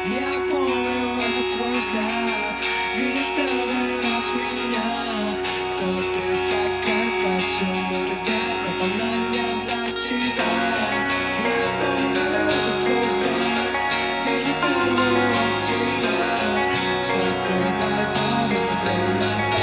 Я помню этот твой взгляд. Видишь первый раз меня. Кто ты такая, спросил ребят. Это она не для тебя. Я помню этот твой взгляд. Вижу первый раз тебя. Закрой глаза, верни время назад.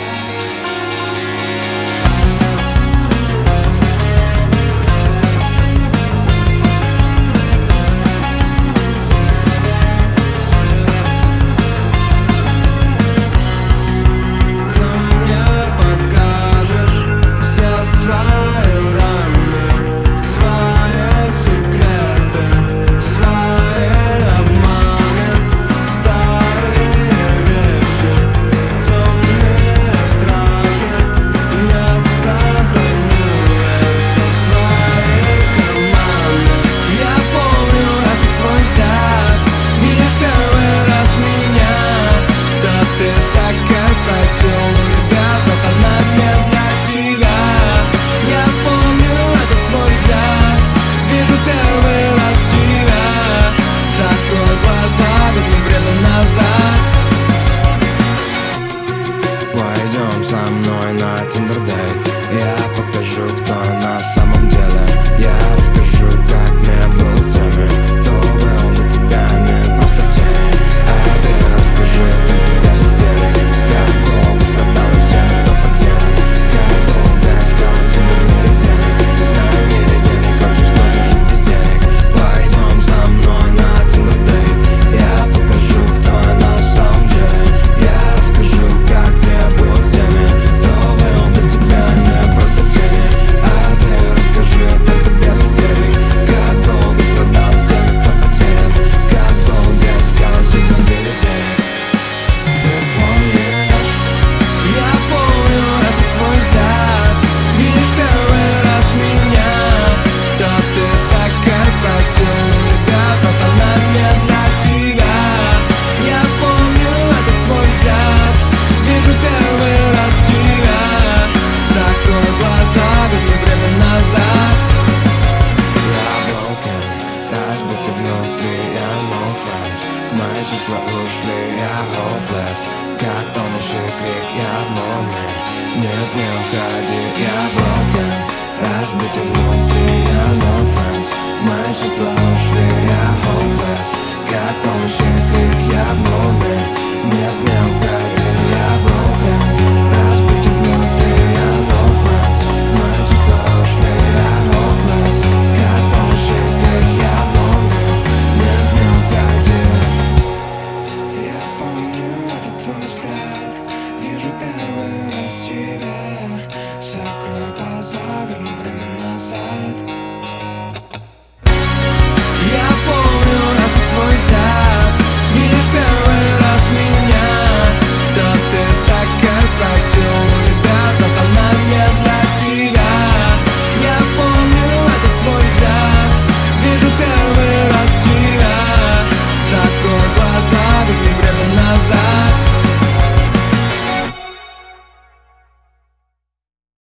Пойдем со мной на тиндер-дейт. Я покажу, кто я на самом деле. Я расскажу, как мне было с теми, кто был до тебя не просто тени. А ты расскажи, только без истерик, как долго страдала с теми, кто потерян, как долго искала себе в мире денег. Знаю, в мире денег очень сложно жить без денег. Пойдем со мной на тиндер-дейт. Я покажу, кто я на самом деле. Я расскажу, как мне было с теми, кто был до тебя не просто тени. А ты расскажи, только без истерик, как долго страдал с теми, кто потерян, как долго искал себя в мире денег. Ты помнишь? Я помню этот твой взгляд. Видишь первый раз меня. Да ты такая, спросил ребят. Это она не для тебя. Я помню этот твой взгляд. Вижу первый раз тебя. Закрой глаза, верни время назад. Я broken, разбитый внутри, я no friends. Мои чувства ушли, я hopeless, как тонущий крик, я в норме. Нет, не уходи, я broken, разбитый внутри, я no friends. Мои чувства ушли, я hopeless, как тонущий крик, я в норме. Нет, не уходи, я broken, разбитый внутри, я no friends. Мои чувства ушли, я hopeless, как тонущий крик, я в норме. Нет, не уходи. Я помню этот твой взгляд. Вижу первый раз тебя. Закрой глаза, верни